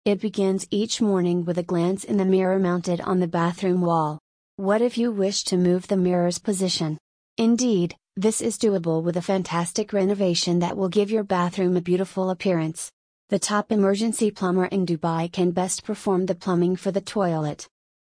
It begins each morning with a glance in the mirror mounted on the bathroom wall. What if you wish to move the mirror's position? Indeed, this is doable with a fantastic renovation that will give your bathroom a beautiful appearance. The top emergency plumber in Dubai can best perform the plumbing for the toilet.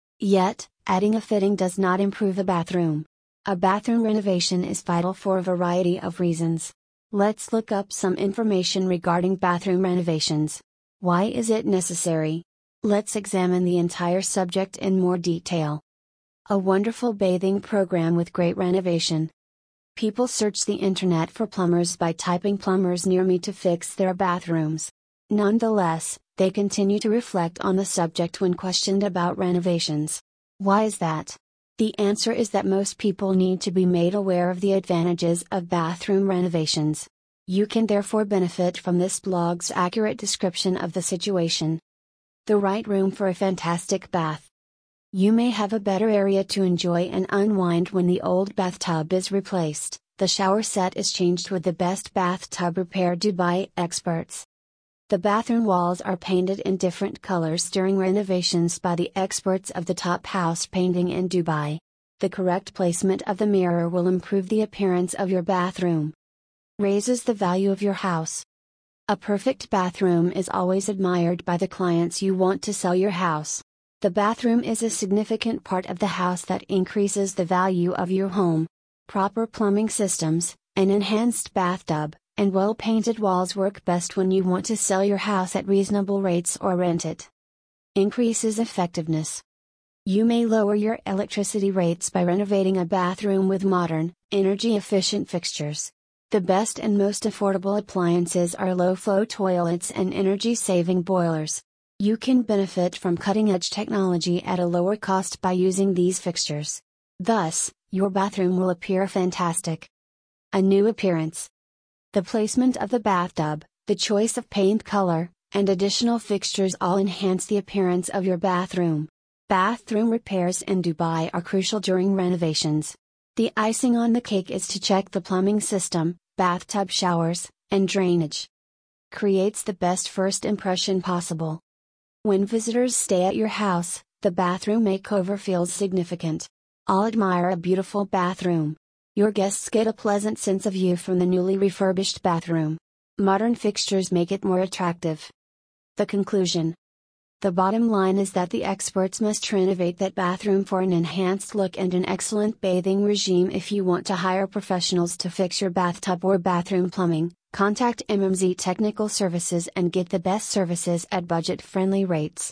Yet, adding a fitting does not improve the bathroom. A bathroom renovation is vital for a variety of reasons. Let's look up some information regarding bathroom renovations. Why is it necessary? Let's examine the entire subject in more detail. A wonderful bathing program with great renovation. People search the internet for plumbers by typing plumbers near me to fix their bathrooms. Nonetheless, they continue to reflect on the subject when questioned about renovations. Why is that? The answer is that most people need to be made aware of the advantages of bathroom renovations. You can therefore benefit from this blog's accurate description of the situation. The right room for a fantastic bath. You may have a better area to enjoy and unwind when the old bathtub is replaced. The shower set is changed with the best bathtub repair Dubai experts. The bathroom walls are painted in different colors during renovations by the experts of the top house painting in Dubai. The correct placement of the mirror will improve the appearance of your bathroom. Raises the value of your house. A perfect bathroom is always admired by the clients you want to sell your house. The bathroom is a significant part of the house that increases the value of your home. Proper plumbing systems, an enhanced bathtub, and well-painted walls work best when you want to sell your house at reasonable rates or rent it. Increases effectiveness. You may lower your electricity rates by renovating a bathroom with modern, energy-efficient fixtures. The best and most affordable appliances are low-flow toilets and energy-saving boilers. You can benefit from cutting-edge technology at a lower cost by using these fixtures. Thus, your bathroom will appear fantastic. A new appearance. The placement of the bathtub, the choice of paint color, and additional fixtures all enhance the appearance of your bathroom. Bathroom repairs in Dubai are crucial during renovations. The icing on the cake is to check the plumbing system, bathtub showers, and drainage. Creates the best first impression possible. When visitors stay at your house, the bathroom makeover feels significant. All admire a beautiful bathroom. Your guests get a pleasant sense of you from the newly refurbished bathroom. Modern fixtures make it more attractive. The conclusion. The bottom line is that the experts must renovate that bathroom for an enhanced look and an excellent bathing regime. If you want to hire professionals to fix your bathtub or bathroom plumbing, contact MMZ Technical Services and get the best services at budget-friendly rates.